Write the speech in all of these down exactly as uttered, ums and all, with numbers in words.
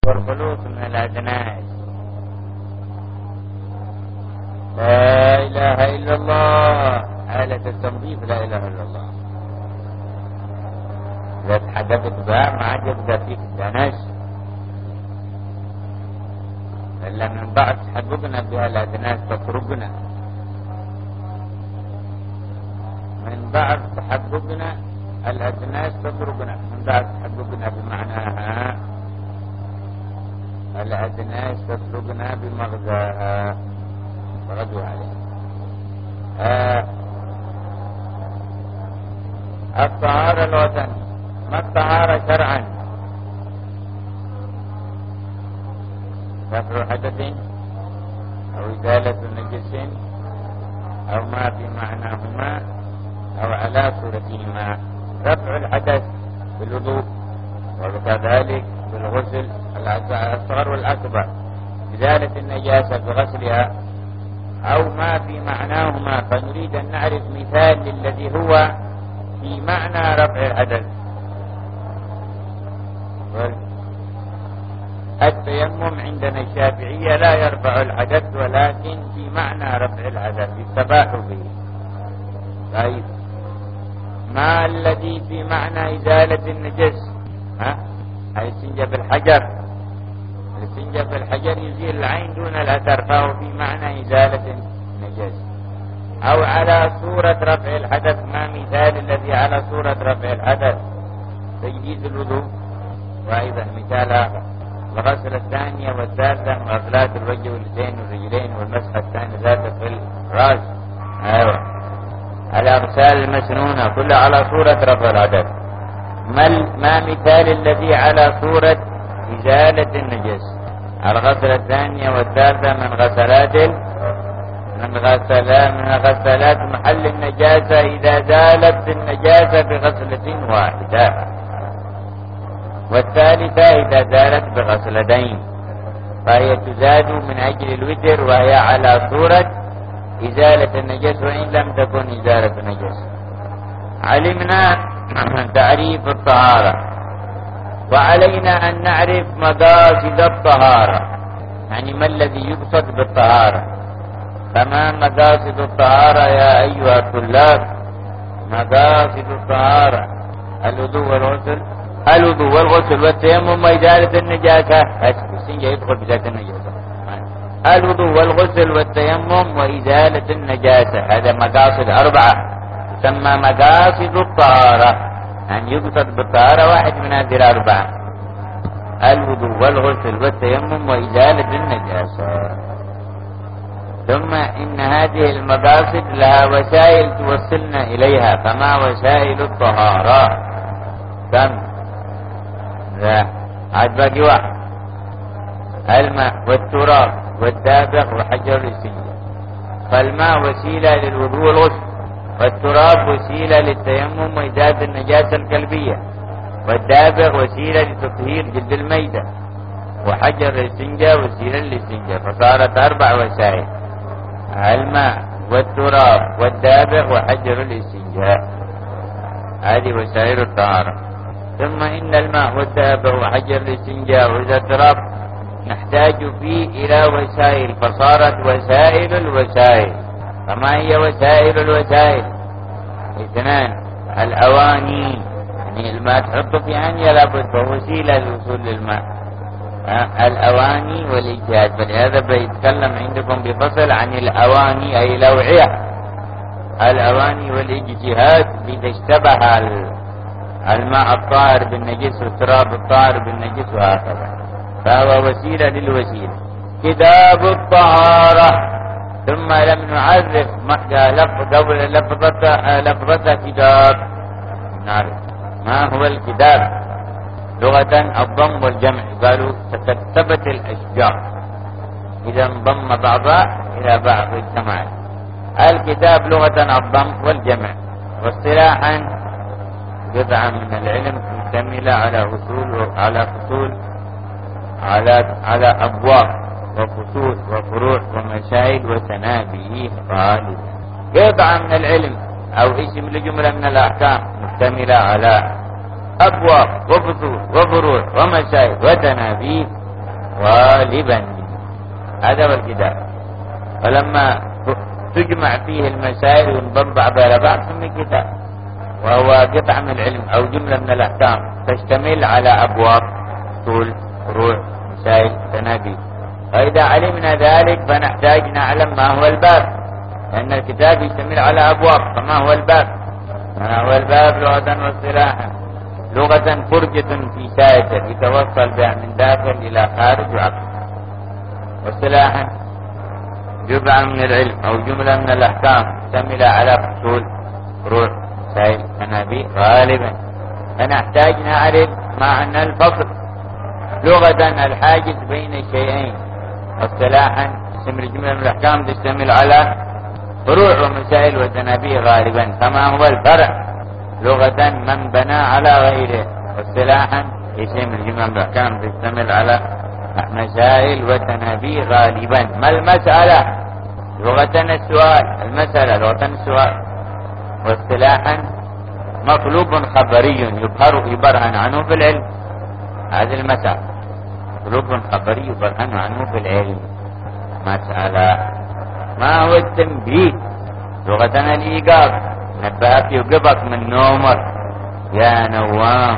والخلوص من الأدناس. لا إله إلا الله، آلة التنظيف لا إله إلا الله. إذا تحدثت بها ما عاد يبقى فيك الدنس إلا من بعد تحققنا بها الأدناس تطرقنا، من بعد تحققنا الأدناس تطرقنا، من بعد تحققنا بمعناها الأدناس تطرقنا بمغزاها. ردوا عليه. آه الطهارة الوطن. ما الطهارة شرعا؟ رفع حدث أو إزالة نجس أو ما في معناهما أو على صورتهما. رفع الحدث بالوضوء، وكذلك بالغسل الأصغر والأكبر. إزالة النجاسة بغسلها أو ما في معناهما. فنريد أن نعرف مثال للذي هو في معنى رفع الحدث. التيمم عندنا الشافعية لا يرفع الحدث، ولكن في معنى رفع الحدث يستباح به. طيب ما الذي في معنى إزالة النجس؟ ها؟ الاستنجاء بالحجر. الاستنجاء بالحجر يزيل العين دون الأثر، فهو في معنى إزالة النجس. أو على صورة رفع الحدث. ما مثال الذي على صورة رفع الحدث؟ تجديد الوضوء، وأيضا مثال آخر الغسلة الثانية والثالثة من غسلات الوجه واليدين والرجلين، والمسحة الثانية ذات في الرأس. أيوة الأغسال المسنونة كلها على صورة رفع الحدث. ما, ما مثال الذي على صورة إزالة النجس؟ الغسلة الثانية والثالثة من غسلات من غسلات من غسلات محل النجاسة إذا زالت النجاسة بغسلة واحدة، والثالثة إذا زالت بغسلتين، فهي تزاد من أجل الوتر، وهي على صورة إزالة النجس وإن لم تكن إزالة النجس. علمنا تعريف الطهارة، وعلينا أن نعرف مقاصد الطهارة، يعني ما الذي يقصد بالطهارة. فما مقاصد الطهارة يا أيها الطلاب؟ مقاصد الطهارة الوضوء والغسل الوضوء والغسل والتيمم وإزالة النجاسة. السنجة يدخل بذات النجاسة. الوضوء والغسل والتيمم وإزالة النجاسة، هذا مقاصد أربعة تسمى مقاصد الطهارة، يعني يقصد بالطهارة واحد من هذه الأربعة: الوضوء والغسل والتيمم وإزالة النجاسة. ثم إن هذه المقاصد لها وسائل توصلنا إليها. فما وسائل الطهارة؟ كم؟ لا عاد باقي واحد: الماء والتراب والدابغ وحجر الاستنجاء. فالماء وسيلة للوضوء والغسل، والتراب وسيلة للتيمم وإزالة النجاسة القلبية، والدابغ وسيلة لتطهير جلد الميتة، وحجر الاستنجاء وسيلة للاستنجاء. فصارت أربع وسائل: الماء والتراب والدابغ وحجر الاستنجاء. هذه وسائل الطهارة. ثم إن الماء والدابغ وحجر الاستنجاء وإذا التراب نحتاج فيه إلى وسائل، فصارت وسائل الوسائل. فما هي وسائل الوسائل؟ اثنان: الأواني، يعني الماء تحطه في أنية لابد، فوسيلة للوصول للماء. الأواني والإجهاد، فلهذا بيتكلم عندكم بفصل عن الأواني أي الأوعية. الأواني والإجهاد إذا اشتبه الماء الطاهر بالنجس والتراب الطاهر بالنجس وهكذا، فهو وسيلة للوسيلة. كتاب الطهارة. ثم لم نعرف قبل لفظة لفظة كتاب، نعرف ما هو الكتاب لغة. الضم والجمع، قالوا تكتبت الأشجار إذا انضم بعضها إلى بعض اجتمعت. الكتاب لغة الضم والجمع، واصطلاحا قطعة من العلم مشتملة على أصول على فصول على على أبواب وفصول وفروع ومسائل وتنابيه. قالوا قطعة من العلم أو اسم لجملة من الأحكام مشتملة على أبواب وفصول وفروع ومسائل وتنابيه، غالبا. هذا هو الكتاب. ولما تجمع فيه المسائل وينضم بعضها إلى بعض سمي كتاب، وهو قطعة من العلم أو جملة من الأحكام تشتمل على أبواب، طول، فروع، مسائل، تنابيه. فإذا علمنا ذلك فنحتاج نعلم ما هو الباب، لأن الكتاب يشتمل على أبواب. فما هو الباب؟ ما هو الباب لغة واصطلاحا؟ لغة فرجة في سائر يتوصل بها من داخل إلى خارج وعقل. واصطلاحا جزء من العلم أو جملة من الأحكام تشتمل على فصول، فروع، مسائل، تنابيه غالبا. فنحتاج نعرف معنى الفصل. لغة الحاجز بين الشيئين. واصطلاحا اسم الجملة من الأحكام تشتمل على فروع ومسائل وتنابيه غالبا. فما هو الفرع؟ لغة من بنى على غيره. واصطلاحا اسم الجملة من الأحكام تشتمل على مسائل وتنابيه غالبا. ما المسألة؟ لغة السؤال. المسألة لغة السؤال. واصطلاحا مطلوب خبري يبهر يبرهن عنه في العلم. هذه المسألة مطلوب خبري يبرهن عنه في العلم. مسألة. ما هو التنبيه؟ لغة الإيقاظ. نبهك يوقفك من نومك يا نوام.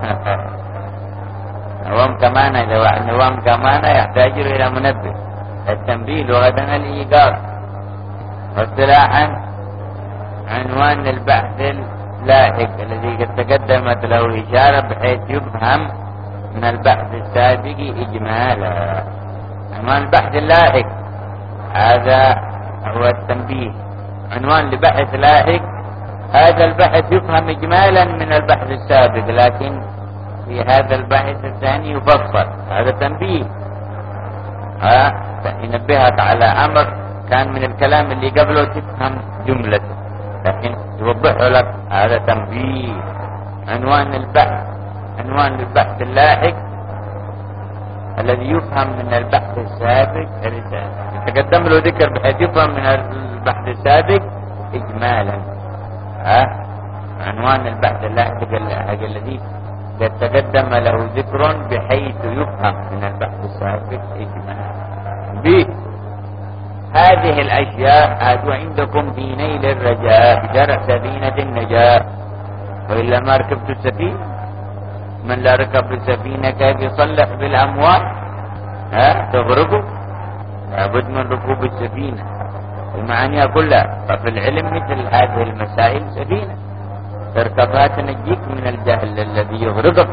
نوام كمان، إذا واحد نوام كمان يحتاج إلى منبه. التنبيه لغة الإيقاظ. واصطلاحا عنوان البحث اللاحق الذي قد تقدمت له إشارة بحيث يفهم من البحث السابق إجمالا. عنوان البحث اللاحق هذا هو التنبيه. عنوان لبحث لاحق هذا البحث يفهم إجمالا من البحث السابق، لكن في هذا البحث الثاني يفصل. هذا تنبيه. ها ينبهك على أمر كان من الكلام اللي قبله تفهم جملته، لكن يوضحه لك. هذا تنبيه. عنوان البحث عنوان البحث اللاحق الذي يفهم من البحث السابق يتقدم له ذكر بحيث يفهم من البحث السابق إجمالا. ها عنوان البحث اللاحق الذي قد تقدم له ذكر بحيث يفهم من البحث السابق إجمالا. ب هذه الأشياء هاتوا عندكم في نيل الرجاء بشرع سفينة النجاة، وإلا ما ركبت السفينة. من لا ركب السفينة كيف يصلح بالأموال؟ ها تغرقوا. لابد من ركوب السفينة المعاني كلها. ففي العلم مثل هذه المسائل سفينة تركبها تنجيك من الجهل الذي يغرقك،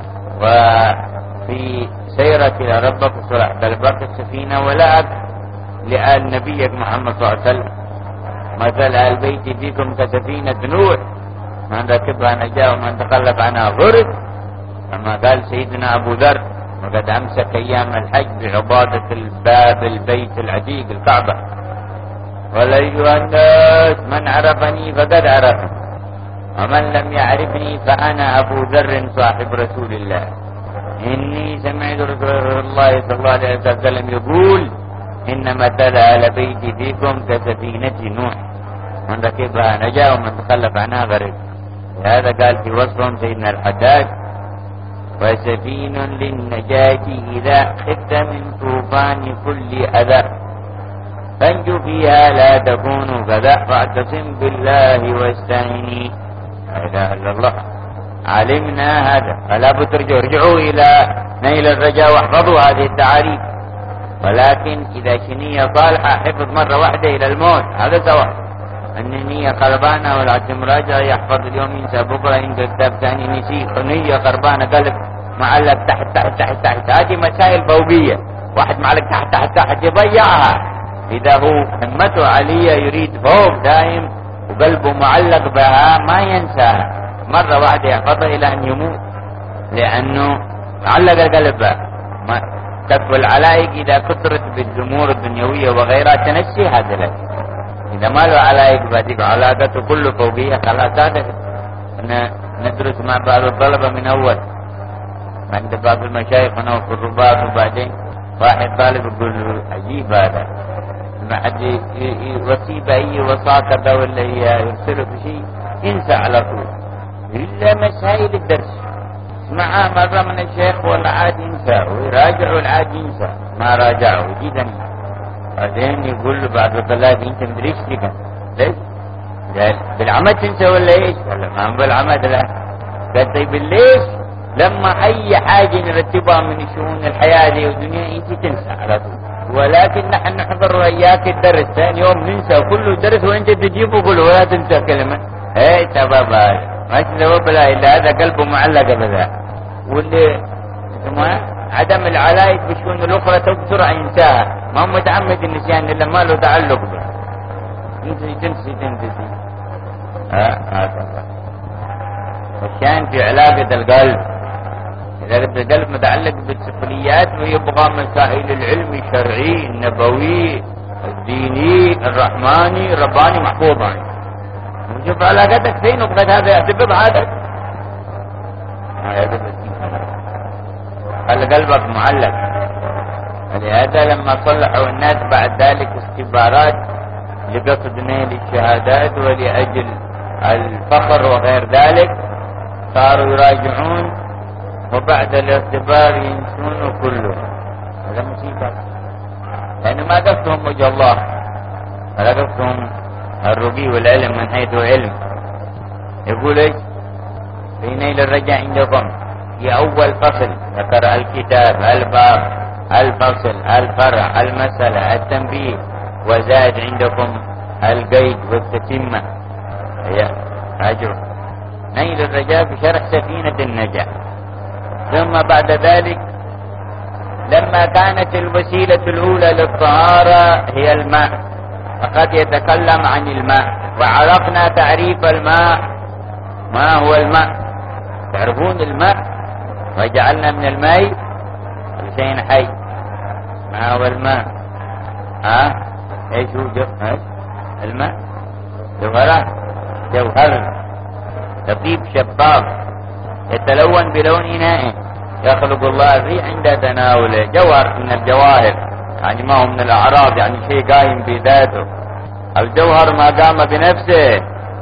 وفي سيرك إلى ربك صلح قلبك السفينة ولا أكثر. لآل نبيك محمد صلى الله عليه وسلم مثل آل بيتي فيكم كسفينة نوح من ركبها نجا ومن تخلف عنها غرق. كما قال سيدنا أبو ذر وقد أمسك أيام الحج بعبادة الباب البيت العتيق الكعبة. ولا أيها الناس من عرفني فقد عرفني ومن لم يعرفني فأنا أبو ذر صاحب رسول الله. إني سمعت رسول الله صلى الله عليه وسلم يقول إن مثل آل بيتي فيكم كسفينة نوح من ركبها نجا ومن تخلف عنها غرق. هذا قال في وصف سيدنا الحجاج وسفين للنجاة إذا خفت من طوفان كل أذى فانجو فيها لا تكون كذا فاعتصم بالله واستعيني. لا إله إلا الله. علمنا هذا فلا بترجعوا ارجعوا إلى نيل الرجاء واحفظوا هذه التعاريف. ولكن إذا شنية صالحة حفظ مرة واحدة إلى الموت هذا سواء. أن النية خربانة والعزم راجع يحفظ اليوم ينسى بكرة عنده كتاب ثاني نسي. نية خربانة قلب معلق تحت تحت تحت تحت. هذه مسائل فوقية. واحد معلق تحت تحت تحت يضيعها. إذا هو همته عالية يريد فوق دائم وقلبه معلق بها ما ينساها مرة واحدة يحفظها إلى أن يموت، لأنه معلق القلب بها. تكفي العلائق إذا كثرت بالأمور الدنيوية وغيرها تنسي هذا لك. إذا ما له علائق بعدك علاقته كله فوقية خلاص. هذا ندرس مع بعض الطلبة من أول عند بعض المشايخ ونوع في الرباط، وبعدين واحد طالب يقول له عجيب هذا ما حد يوصي بأي وصاة كذا ولا يرسله بشيء ينسى على طول إلا مسائل الدرس. يسمعها مرة من الشيخ والله عاد ينسى، ويراجع والعاد ينسى ما راجعه جدا. بعدين يقول له بعد ثلاث انت مدري ايش تلقى ليش؟ قال بالعمد تنسى ولا ايش؟ ولا ما بالعمد لا. قال طيب ليش لما اي حاجة نرتبها من شؤون الحياة دي والدنيا انت تنسى على طول، ولكن نحن نحضر وياك الدرس ثاني يوم ننسى كله درس وانت تجيبه كله ولا تنسى كلمة. اي سبب هذا ما سبب لا الا هذا قلبه معلق بذا، واللي عدم العلاية بشؤون الاخرى بسرعة ينساها، ما هو متعمد النسيان الا ما له تعلق به. انت تنسي تنسي ها هذا الشان في علاقة القلب. علاقة القلب متعلق بالسفليات، ويبغى مسائل العلم الشرعي النبوي الديني الرحماني الرباني محفوظا. وشوف علاقتك فين وقد هذا يعتبر عادة خلي قلبك معلق. ولهذا لما صلحوا الناس بعد ذلك استبارات لقصد نيل الشهادات ولأجل الفخر وغير ذلك صاروا يراجعون، وبعد الاختبار ينسون كله. هذا مصيبة، لأن ما قصدهم وجه الله، ما قصدهم الرقي والعلم من حيث علم. يقول ايش في نيل الرجاء عندكم في أول فصل ذكر الكتاب الباب الفصل الفرع المسألة التنبيه، وزاد عندكم القيد والتتمة. هي أجر نيل الرجاء بشرح سفينة النجاة. ثم بعد ذلك لما كانت الوسيلة الأولى للطهارة هي الماء، فقد يتكلم عن الماء، وعرفنا تعريف الماء. ما هو الماء؟ تعرفون الماء؟ وجعلنا من الماء كل شيء حي. ما هو الماء؟ ها ايش هو جو... الماء جوهرة، جوهر لطيف شفاف يتلون بلون إناء يخلق الله الريح عند تناوله. جوهر من الجواهر، يعني ما هو من الأعراض، يعني شيء قائم بذاته. الجوهر ما قام بنفسه،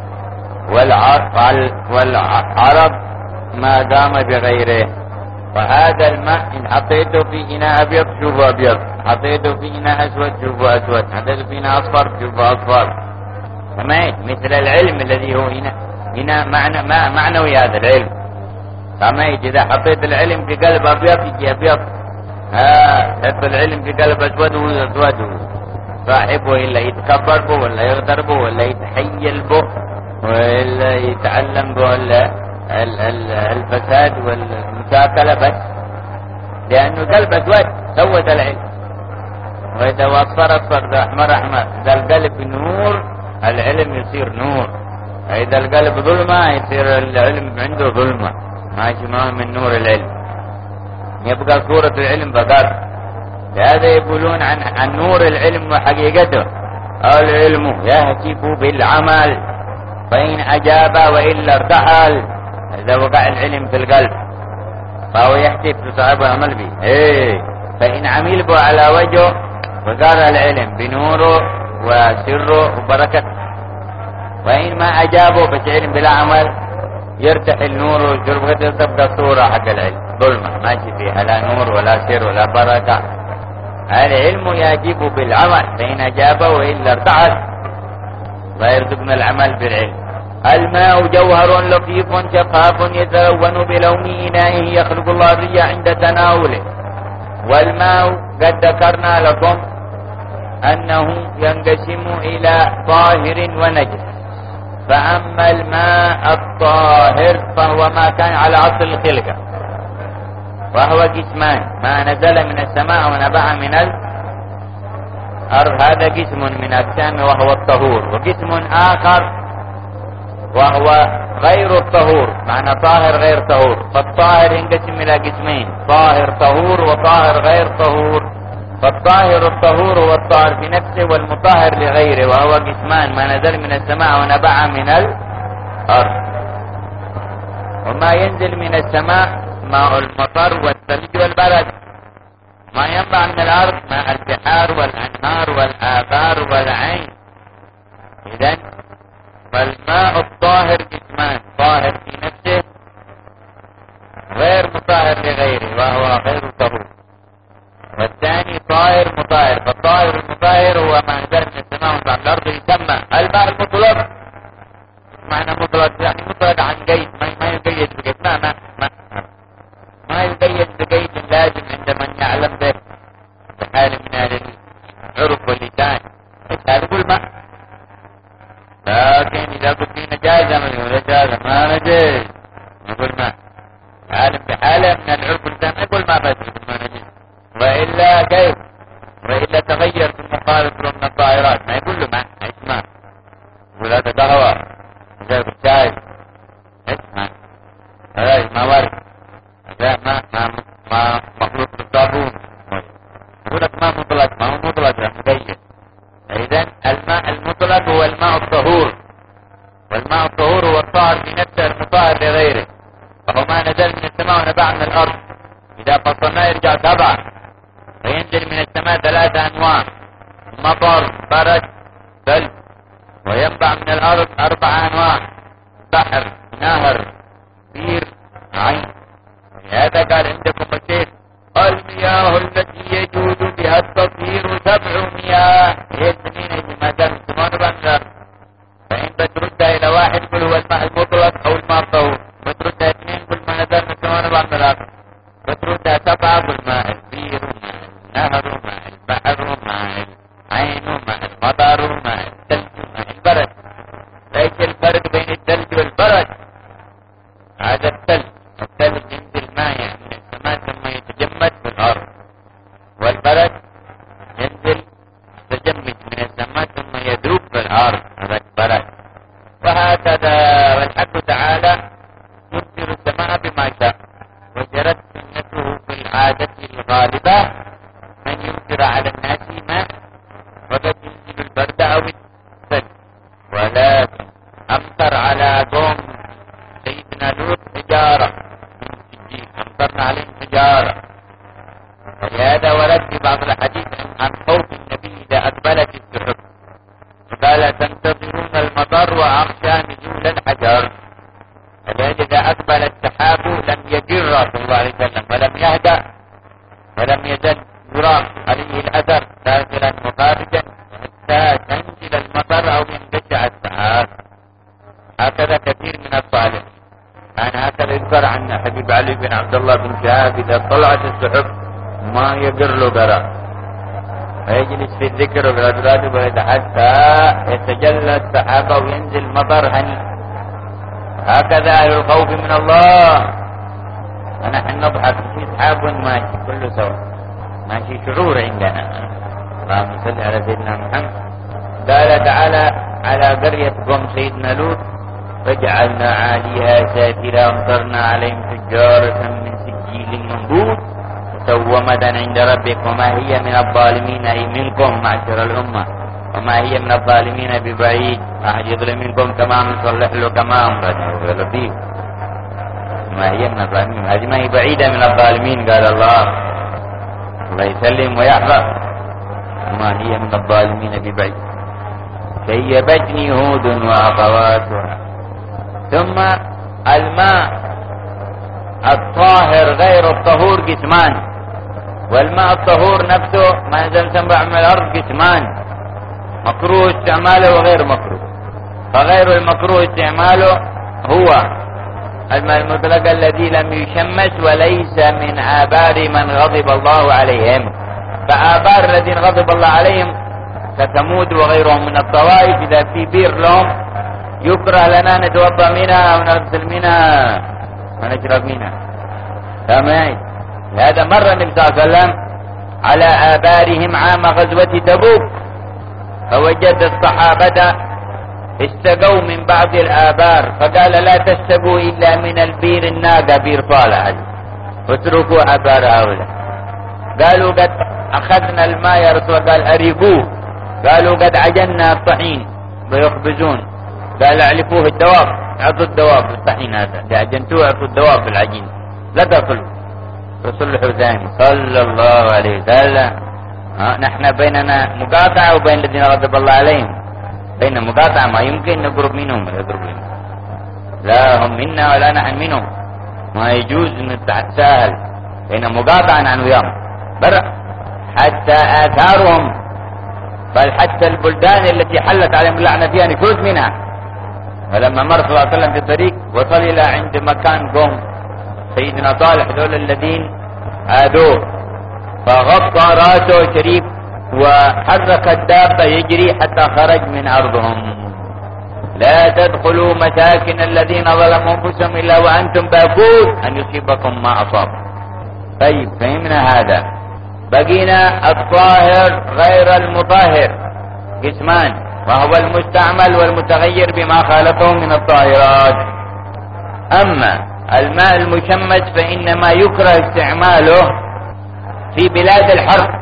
والعرض ما قام بغيره. فهذا الماء إن حطيته في إناء أبيض شوفه أبيض، حطيته في إناء أسود شوفه أسود، حطيته في إناء أصفر شوفه أصفر. سمعت؟ مثل العلم الذي هو إناء إناء معنى ما معنوي هذا العلم. سمعت؟ إذا حطيت العلم في قلب أبيض يجي أبيض، ها حط العلم في قلب أسود وأسود، صاحبه إلا يتكبر به ولا يغدر به ولا يتحيل به ولا يتعلم به الفساد والمشاكلة بس، لأنه قلب أسود سود العلم. وإذا أصفر أصفر أحمر أحمر. إذا القلب نور العلم يصير نور، إذا القلب ظلمة يصير العلم عنده ظلمة، ماشي ما من نور العلم، يبقى صورة العلم بقر. لهذا يقولون عن, عن نور العلم وحقيقته العلم يهتف بالعمل فإن أجاب وإلا ارتحل. إذا وقع العلم في القلب فهو يهتف لصاحب العمل به، إيه فإن عمل به على وجهه وقال العلم بنوره وسره وبركته. وإن ما أجابه بشعلم بلا عمل يرتحل نوره وشربته، تبقى صورة حق العلم ظلمة ماشي فيها لا نور ولا سر ولا بركة. العلم يجب بالعمل فإن أجابه وإلا ارتحل، ويرزقنا العمل بالعلم. الماء جوهر لطيف شفاف يتلون بلون إنائه يخلق الله الريح عند تناوله. والماء قد ذكرنا لكم أنه ينقسم إلى طاهر ونجس. فأما الماء الطاهر فهو ما كان على أصل الخلقة، وهو قسمان: ما نزل من السماء ونبع من الأرض، هذا قسم من أقسامه وهو الطهور. وقسم آخر وهو غير الطهور، معنى طاهر غير طهور. فالطاهر ينقسم إلى قسمين: طاهر طهور وطاهر غير طهور. فالطاهر الطهور هو الطاهر في نفسه، والمطهر لغيره، وهو قسمان: ما نزل من السماء ونبع من الأرض. وما ينزل من السماء ماء المطر والثلج والبرد، ما ينبع من الأرض ماء البحار والأنهار والآبار والعين. إذن فالماء الطاهر قسمان: طاهر في نفسه غير لغيره وهو غير طهور. والثاني طاهر مطهر. فالطاهر المطهر هو ما نزل من السماء ومن الارض يسمى الماء المطلق. معنى مطلق يعني مطلق عن قيد، ما يقيد بقيد، ما ما ما, ما يقيد بقيد لازم عند من يعلم به بحال من العرف واللسان. هذا يقول ماء. لكن اذا قلت لي نجازه من يقول نجازه ما نجيز يقول ماء. عالم بحاله من العرف واللسان يقول ما بس يقول ما نجيز. والا كيف؟ والا تغير في المخالط من الطائرات ما يقول له ماء اسمع. يقول هذا قهوه زي الشاي اسمع. هذا ما ورد. هذا ما ما ما مخلوق بالصابون. يقول لك ما مطلق، ما هو مطلق مقيد. اذا الماء المطلق هو الماء الطهور. والماء الطهور هو الطاهر بنفسه المطهر لغيره. فهو ما نزل من السماء ونبع من الارض. اذا فصلناه يرجع سبعه. فينزل من السماء ثلاثه انواع: مطر، برد، ثلج. وينبع من الارض اربع انواع: بحر، نهر، بير، عين. لهذا قال عندكم الشيخ المياه التي يجوز بها التطهير سبع مياه. هي سنين ما دام ثمان بنغر. فإن بتردها إلى واحد قل هو الماء المطلق أو الماء الطهور. بتردها اثنين قل ما نزل من ثمان بنغر. بتردها سبعة قل ماء البير وماء النهر وماء البحر وماء العين وماء المطر وماء الثلج وماء البرد. ليس الفرق بين الثلج والبرد. هذا الثلج الثلج ينزل ماء من السماء ثم يتجمد في الأرض. والبرد ينزل يتجمد من السماء ثم يذوب في الأرض. هذا البرد. وهكذا والحق تعالى يمطر السماء بما شاء. وجرت سنته في العادة الغالبة من يمطر على الناس ماء وقد ينزل البرد أو الثلج. ولكن أمطر على قوم سيدنا لوط حجارة من سجيل. أمطرنا عليهم حجارة. ولهذا ورد في بعض الحديث عن خوف النبي إذا أقبلت السحب قال تنتظرون المطر وأخشى نزول الحجر. فلذلك إذا أقبل السحاب لم يجر صلى الله عليه وسلم ولم يهدأ ولم يزل يرى عليه الأثر داخلا وخارجا حتى تنزل المطر أو ينقشع السحاب. هكذا كثير من الصالح. كان هكذا يذكر عن حبيب علي بن عبد الله بن شهاب إذا طلعت السحب ما يقر له قرار فيجلس في الذكر والأذكار حتى يتجلى السحابة وينزل مطر هني. هكذا أهل الخوف من الله. ونحن نضحك في سحاب ماشي كله سوا ماشي شعور عندنا. اللهم صل على سيدنا محمد. قال تعالى على قرية قوم سيدنا لوط فجعلنا عاليها سافلا أمطرنا عليهم حجارة من سجيل منضود مسومة عند ربك وما هي من الظالمين أي منكم معشر الأمة وما هي من الظالمين ببعيد. أحد يظلم منكم كما نصلح له كما أمرنا لطيف. ما هي من الظالمين هذه ما هي بعيدة من الظالمين. قال الله الله يسلم ويحفظ وما هي من الظالمين ببعيد. شيبتني هود وأخواتها. ثم الماء الطاهر غير الطهور قسمان. والماء الطهور نفسه ما نزل تنبع من الأرض قسمان: مكروه استعماله وغير مكروه. فغير المكروه استعماله هو الماء المطلق الذي لم يشمس وليس من آبار من غضب الله عليهم. فآبار الذين غضب الله عليهم كثمود وغيرهم من الطوائف إذا في بير لهم يكره لنا نتوضا منها ونغسل منها ونشرب منها. تمام. هذا مر النبي صلى الله عليه وسلم على آبارهم عام غزوة تبوك فوجد الصحابة استقوا من بعض الآبار فقال لا تستقوا إلا من البير الناقة بير طالع واتركوا آبار هؤلاء. قالوا قد أخذنا الماء يا رسول الله. قال أريقوه. قالوا قد عجنا الطحين ويخبزون. قال اعلفوه الدواب. اعطوا الدواب الطحين هذا لعجنتوه اعطوا الدواب بالعجين لا تاكلوا. فصلحوا ثاني صلى الله عليه وسلم. نحن بيننا مقاطعة وبين الذين غضب الله عليهم بين مقاطعة ما يمكن نقرب منهم ولا نقرب منهم. لا هم منا ولا نحن منهم. ما يجوز نتساهل فإن مقاطعا عن وياهم برا حتى آثارهم، بل حتى البلدان التي حلت عليهم اللعنة فيها نفوذ منها. فلما مر صلى الله عليه وسلم في الطريق وصل إلى عند مكان قوم سيدنا صالح دول الذين آذوه، فغطى راسه شريف وحرك الدابة يجري حتى خرج من أرضهم. لا تدخلوا مساكن الذين ظلموا أنفسهم إلا وأنتم باكون أن يصيبكم ما أصاب. طيب فهمنا هذا. بقينا الطاهر غير المطهر قسمان، وهو المستعمل والمتغير بما خالطه من الطاهرات. أما الماء المشمس فإنما يكره استعماله في بلاد الحرب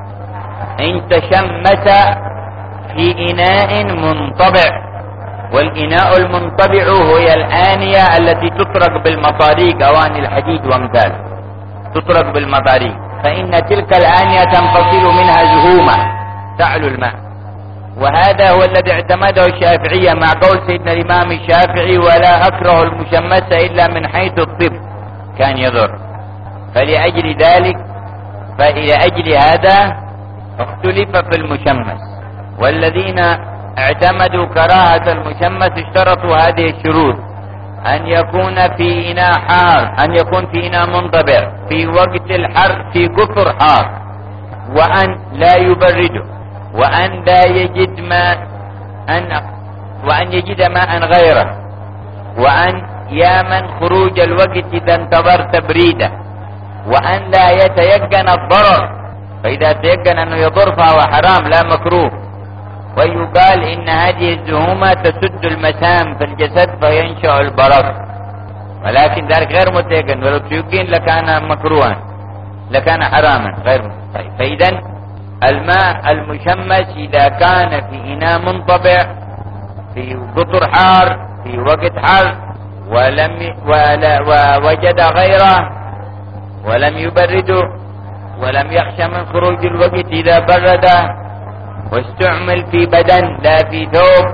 إن تشمس في إناء منطبع، والإناء المنطبع هي الآنية التي تطرق بالمطاريق، أواني الحديد وامثاله تطرق بالمطاريق، فإن تلك الآنية تنفصل منها زهومة تعلو الماء. وهذا هو الذي اعتمده الشافعية مع قول سيدنا الإمام الشافعي: ولا أكره المشمس إلا من حيث الطب كان يضر. فلأجل ذلك فلأجل هذا اختلف في المشمس، والذين اعتمدوا كراهة المشمس اشترطوا هذه الشروط: أن يكون في إناء حار، أن يكون في إناء منطبع في وقت الحر في كثر حار، وأن لا يبرده، وأن لا يجد ماء أن وأن يجد ماء غيره، وأن يامن خروج الوقت إذا انتظر تبريده، وأن لا يتيقن الضرر، فإذا تيقن أنه يضر فهو حرام لا مكروه. ويقال إن هذه الزهومة تسد المسام في الجسد فينشأ البرص، ولكن ذلك غير متيقن، ولو تيقن لكان مكروها لكان حراما غير طيب. فإذا الماء المشمس إذا كان في إناء منطبع في قطر حار في وقت حر ولم ووجد غيره ولم يبرده ولم يخشى من خروج الوقت إذا برده، واستعمل في بدن لا في ثوب،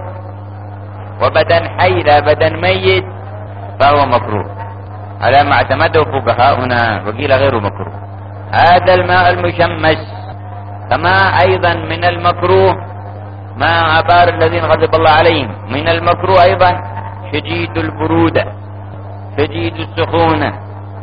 وبدن حي لا بدن ميت، فهو مكروه على ما اعتمده فقهاؤنا، وقيل غير مكروه. هذا الماء المشمس. كما أيضا من المكروه ما عبار الذين غضب الله عليهم، من المكروه أيضا شديد البرودة شديد السخونة،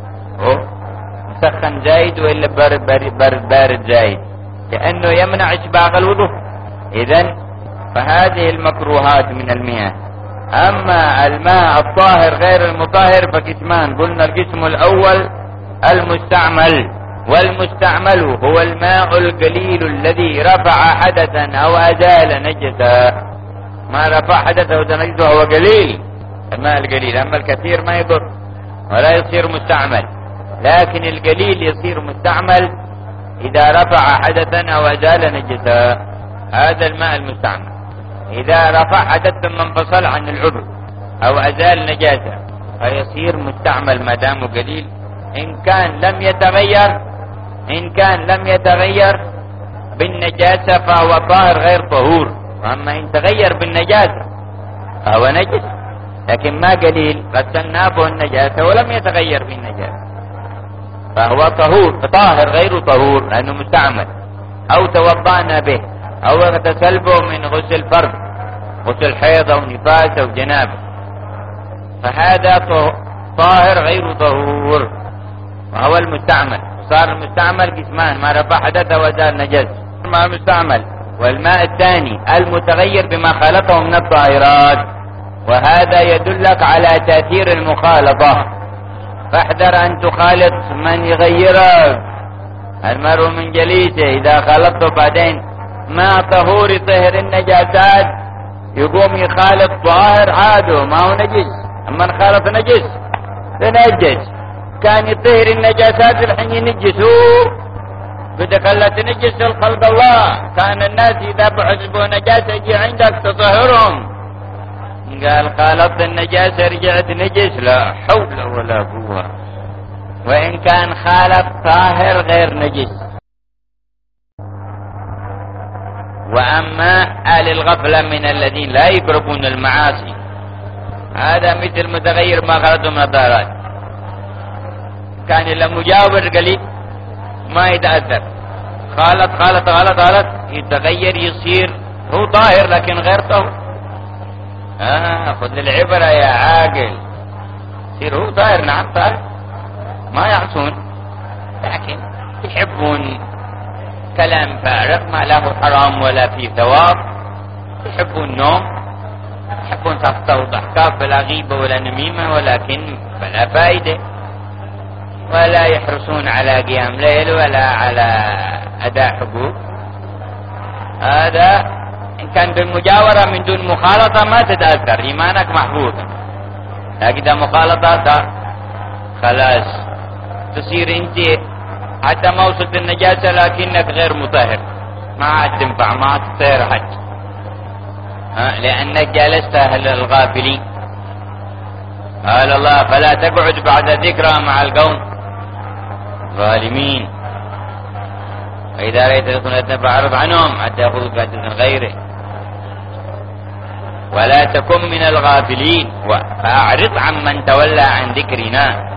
مسخن زايد وإلا بارد بارد, بارد, بارد زايد، لأنه يمنع إسباغ الوضوء. إذن فهذه المكروهات من المياه. أما الماء الطاهر غير المطهر فقسمان، قلنا القسم الأول المستعمل، والمستعمل هو الماء القليل الذي رفع حدثا أو أزال نجسا. ما رفع حدثا أو أزال نجسا هو قليل، الماء القليل. أما الكثير ما يضر ولا يصير مستعمل، لكن القليل يصير مستعمل إذا رفع حدثا أو أزال نجسا. هذا الماء المستعمل إذا رفع حدث ثم انفصل عن العضو أو أزال نجاسة فيصير مستعمل ما دام قليل. إن كان لم يتغير إن كان لم يتغير بالنجاسة فهو طاهر غير طهور، وأما إن تغير بالنجاسة فهو نجس، لكن ما قليل غسلناه به النجاسة ولم يتغير بالنجاسة فهو طهور طاهر غير طهور لأنه مستعمل. أو توضأنا به أو اغتسل به من غسل فرض، غسل حيض أو نفاس أو جنابة، فهذا طاهر غير طهور وهو المستعمل. صار المستعمل قسمان: ما رفع حدث وزال نجس الماء المستعمل، والماء الثاني المتغير بما خالطه من الطاهرات، وهذا يدلك على تأثير المخالطة. فاحذر أن تخالط من يغيرك. المرء من جليسه إذا خالطته بعدين ماء طهور يطهر النجاسات يقوم يخالط طاهر عاده ما هو نجس، أما خالط نجس تنجس، كان يطهر النجاسات الحين ينجسوه بدك ألا تنجس الخلق الله. كان الناس إذا بحسبوا نجاسة يجي عندك تطهرهم، قال خالطت النجاسة رجعت نجس، لا حول ولا قوة. وإن كان خالط طاهر غير نجس. وأما أهل الغفلة من الذين لا يقربون المعاصي هذا مثل متغير ما خلطه من الطاهرات، كان إلا مجاور قليل ما يتأثر. خالط خالط خالط خالط يتغير يصير هو طاهر لكن غير طهور. آه خذ العبرة يا عاقل، يصير هو طاهر نعم طاهر ما يعصون، لكن يحبون كلام فارغ ما له حرام ولا فيه ثواب، يحبون النوم، يحبون تخطئ وضحكات بلا غيبة ولا نميمة ولكن بلا فائدة، ولا يحرصون على قيام ليل ولا على أداء حقوق. هذا إن كان بالمجاورة من دون مخالطة ما تتأثر، إيمانك محفوظ. لكن إذا مخالطة خلاص تصير أنت حتى ما وصلت النجاسة لكنك غير مطهر، ما عاد تنفع، ما عاد تطهر حج، لأنك جالست أهل الغافلين. قال الله فلا تقعد بعد ذكرى مع القوم ظالمين، وإذا رأيت الذين فأعرض عنهم حتى يأخذوا بحديث غيره ولا تكن من الغافلين فأعرض عمن تولى عن ذكرنا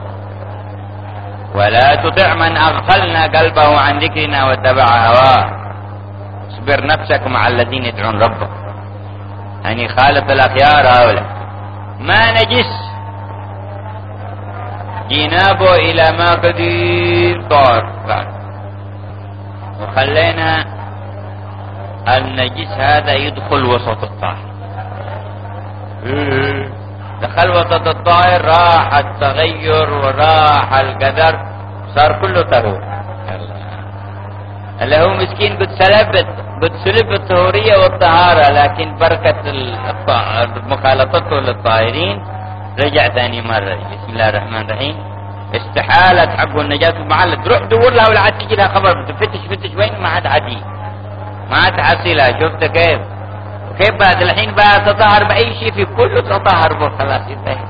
ولا تطع من أغفلنا قلبه عن ذكرنا واتبع هواه. اصبر نفسك مع الذين يدعون ربك، يعني خالف الأخيار هؤلاء ما نجس جنابه إلى ما قدير طار، وخلينا النجس هذا يدخل وسط الطاهر. دخل وسط الطاهر راح التغير وراح القدر، صار كله طهور. اللي هو مسكين قد سلبت قد سلب الطهورية والطهارة، لكن بركة مخالطته للطاهرين رجع ثاني مرة. بسم الله الرحمن الرحيم. استحالت حقه النجاسة معلق، تروح دور لها ولا عاد تجي لها خبر، تفتش فتش وين ما عاد عادي، ما عاد تحصلها. شفت كيف وكيف بعد الحين بقى تطهر بأي شيء، في كله تطهر به خلاص ينتهي.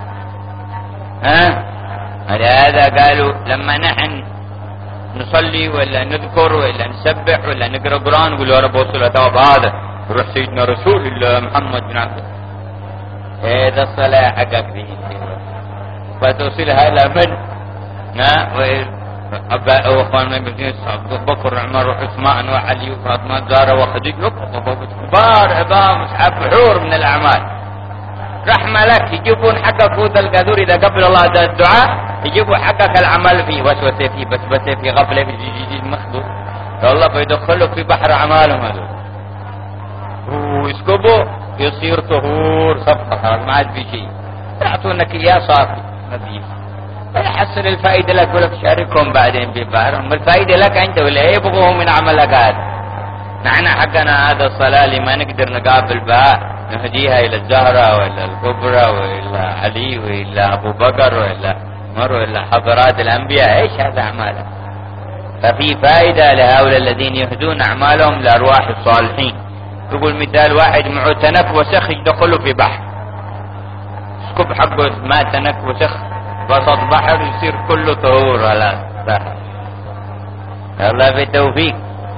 ها لهذا قالوا لما نحن نصلي ولا نذكر ولا نسبح ولا نقرأ قرآن نقول يا رب وصل ثواب هذا روح سيدنا رسول الله محمد بن عبد الله. هذا الصلاة حقك فيه فتوصلها إلى من؟ ها أبا وأخوان من أبو بكر عمر وعثمان وعلي وفاطمة زارة وخديجة كبار عظام أصحاب بحور من الأعمال. رحمة لك يجيبون حقك فوت القدور إذا قبل الله هذا الدعاء، يجيبوا حقك العمل فيه وسوسة فيه بسبسة فيه غفلة فيه جديد مخدوم، والله فيدخلك في بحر أعمالهم هذول ويسكبوا يصير طهور صفحة خلاص ما عاد في شيء، يعطونك إياه صافي نظيف. فيحصل الفائدة لك ولك شاركهم بعدين في بحرهم، الفائدة لك أنت ولا يبغوه من عملك هذا. نحن حقنا هذا الصلاة اللي ما نقدر نقابل بها نهديها إلى الزهرة وإلى الكبرى وإلى علي وإلى أبو بكر وإلى عمر وإلى حضرات الأنبياء، إيش هذا أعمالها؟ ففي فائدة لهؤلاء الذين يهدون أعمالهم لأرواح الصالحين. يقول مثال واحد معه تنك وسخ يدخله في بحر، سكب حقه ما تنك وسخ وسط بحر يصير كله طهور خلاص. الله بالتوفيق.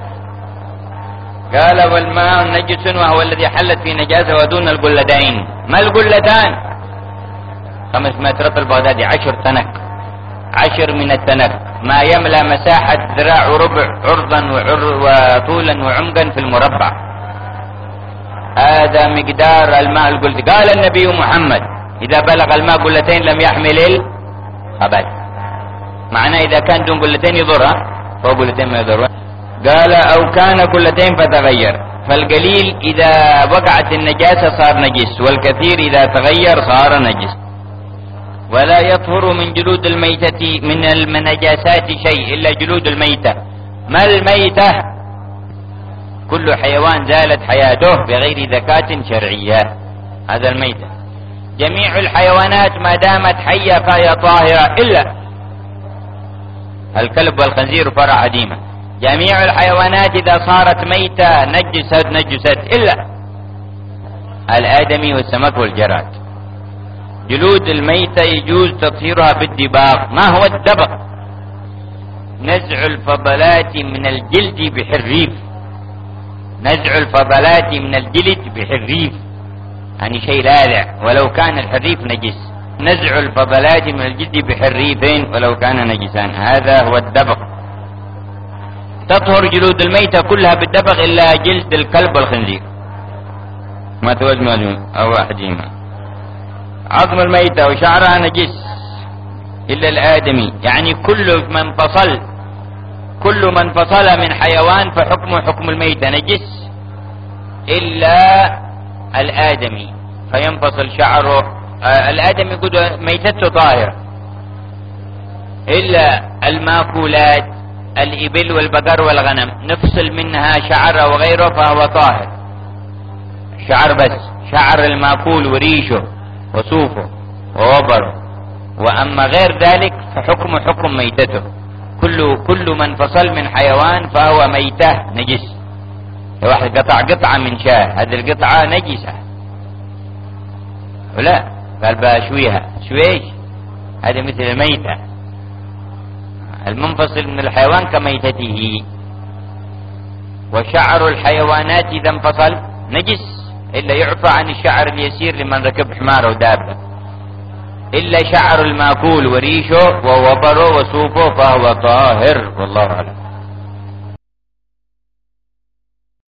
قال والماء نجس وهو الذي حلت في نجاسة ودون القلتين. ما القلتان؟ خمس مترات البغدادي عشر تنك، عشر من التنك ما يملأ مساحة ذراع وربع عرضا وطولا وعمقا في المربع، هذا مقدار الماء القلت. قال النبي محمد إذا بلغ الماء قلتين لم يحمل الخبث، معناه إذا كان دون قلتين يضرها فوق قلتين ما يضرها. قال أو كان قلتين فتغير، فالقليل إذا وقعت النجاسة صار نجس، والكثير إذا تغير صار نجس. ولا يطهر من جلود الميتة من النجاسات شيء إلا جلود الميتة. ما الميتة؟ كل حيوان زالت حياته بغير زكاة شرعية، هذا الميتة. جميع الحيوانات ما دامت حية فهي طاهرة إلا الكلب والخنزير فرع عديمة. جميع الحيوانات إذا صارت ميتة نجست نجست إلا الآدمي والسمك والجراد. جلود الميتة يجوز تطهيرها بالدباغ. ما هو الدبغ؟ نزع الفضلات من الجلد بحريف، نزع الفضلات من الجلد بحريف، يعني شيء لاذع ولو كان الحريف نجس. نزع الفضلات من الجلد بحريفين ولو كان نجسان، هذا هو الدبغ. تطهر جلود الميتة كلها بالدبغ إلا جلد الكلب والخنزير ما توزن أو أحدهما. عظم الميتة وشعرها نجس إلا الآدمي، يعني كل من فصل كل من فصل من حيوان فحكمه حكم الميتة نجس إلا الآدمي، فينفصل شعره. آه الآدمي يقول ميتته طاهرة، إلا الماكولات الإبل والبقر والغنم نفصل منها شعر وغيره فهو طاهر، شعر بس، شعر الماكول وريشه وصوفه ووبره، وأما غير ذلك فحكم حكم ميتته. كل كل من فصل من حيوان فهو ميتة نجس. لو واحد قطع قطعة من شاة هذه القطعة نجسة ولا قال بشويها شويش، هذه مثل الميتة، المنفصل من الحيوان كميتته. وشعر الحيوانات إذا انفصل نجس إلا يعفى عن الشعر اليسير لمن ركب حمار ودابة، إلا شعر الماكول وريشه ووبره وصوفه فهو طاهر، والله أعلم.